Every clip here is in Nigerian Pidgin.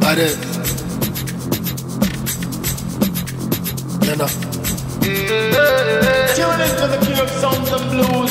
Allez. Maintenant. Tune into the king of sounds and blues.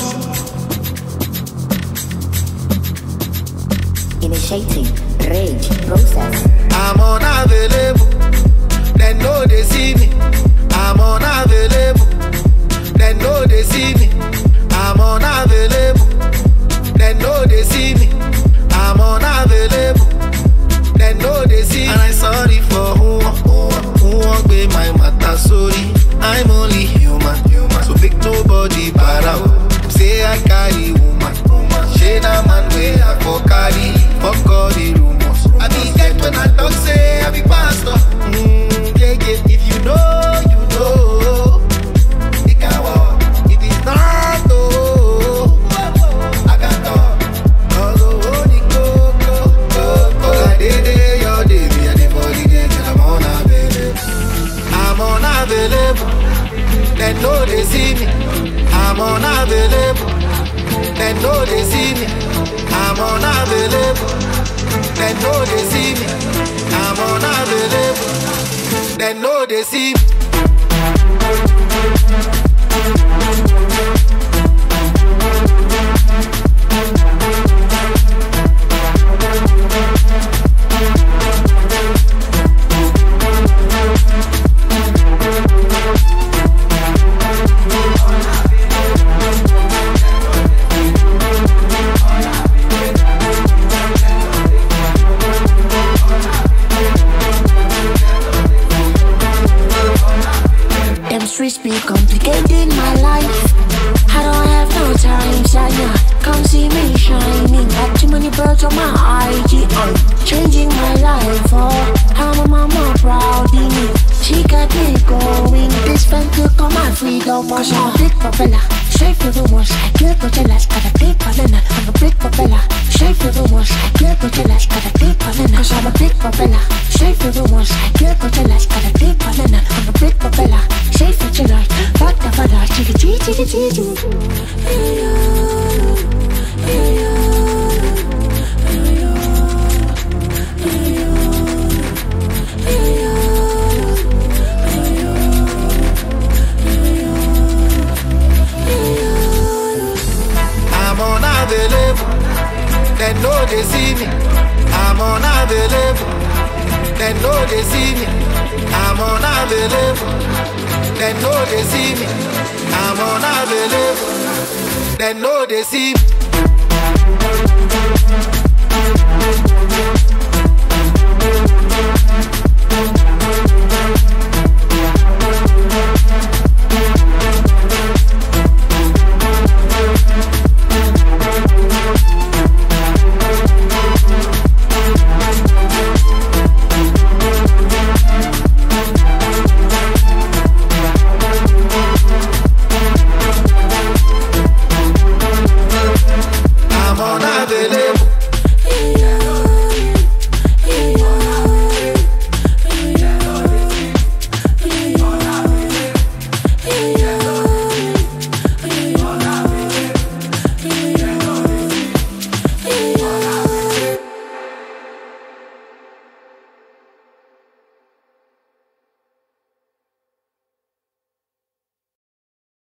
Initiating rage process. I'm unavailable. They know they see me. I'm unavailable. They know they see me. I'm unavailable. They know they see me. I'm unavailable. They know they see me. And I'm sorry for who won't be my matter. Sorry, I'm only human. So make nobody para. Say I carry woman. She na man way I for carry. Fuck all the rumors. I be dead when I talk say I be pastor. Yeah, if you know, you know. It can walk. If it's not, oh, I can talk. I did your day, me and the body day till I'm unavailable. I'm unavailable. They know they see me. I'm unavailable. They know they see me. I'm unavailable. They know they see me. I'm unavailable. They know they see me. Streets be complicating my life. I don't have no time, Shania. Come see me shining. Got too many birds on my IG. Changing my life, oh. I'm a mama proud in me. She got me going. This fan took all my freedom. Cause I'm a big propeller. Straight for the wars. I get no jealous. Got a big banana. I'm a big propeller. Straight for the wars. I get no jealous. Got a big banana. Cause I'm a big propeller. Straight for the wars. I get no jealous. Got a big banana. I'm a big propeller. Straight for the light. Back the father. Chiggy chiggy chiggy I'm unavailable. They know they see me. I'm unavailable. They know they see me. I'm unavailable. They know they see me. I'm unavailable. They know they see me. I'm unavailable.